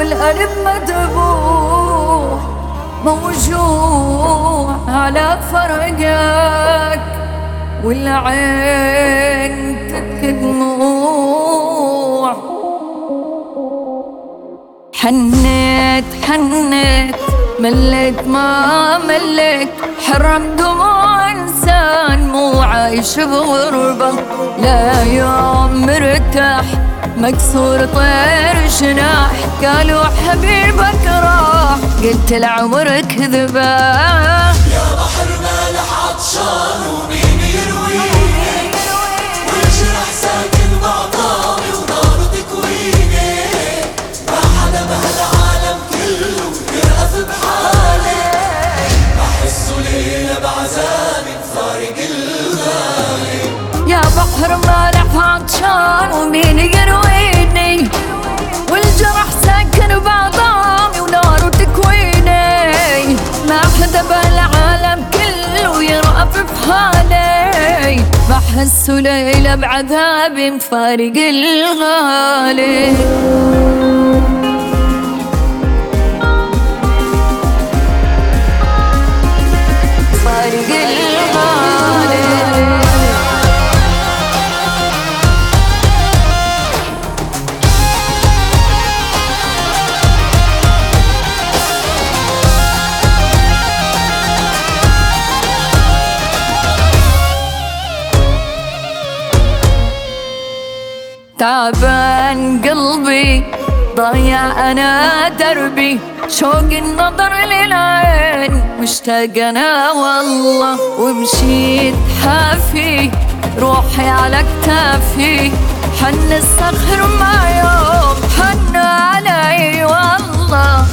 والقلب مذبوح موجوع على فرقك، والعين تبكي دموع. حنيت مليت ما مليت، حرم دموع إنسان مو عايش بغربة. لا يوم مرتاح مكسور طير جناح، قالوا حبيبك راح قلت العمر كذبة. يا بحر مالح عطشان ومين يرويني، والجرح ساكن بعطامي ونار تكويني. ما حدا بهالعالم كله يرأف بحالي، بحسه ليلة بعذاب فارق الغالي. يا بحر مالح عطشان ومين يرويني، والجرح ساكن بعظامي ونار تكويني. ما حدا بالعالم كله يرأف بحالي، بحس ليلة بعذاب مفارق الغالي. فارق الغالي. تعبان قلبي ضايع أنا دربي، شوق النظر للعين مشتاق أنا والله. ومشيت حافي روحي على كتافي، حن الصخر ما يوم حن علي والله.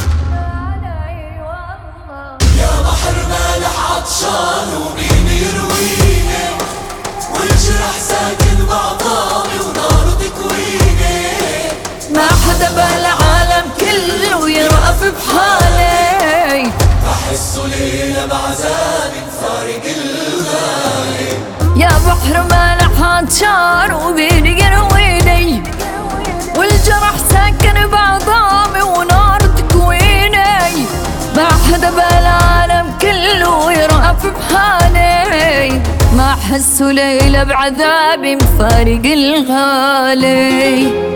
يا بحر مالح عطشان ومين يرويني، والجرح ساكن بعظامي ونار تكويني. ما حدا بالعالم كله يرأف بحالي، بحسه ليلة بعذاب فارق الغالي. يا بحر مالح عطشان ومين يرويني، والجرح ساكن بعظامي ونار تكويني. ما حدا بالعالم كله يرأف بحالي، ما حسوا ليلة بعذابي مفارق الغالي.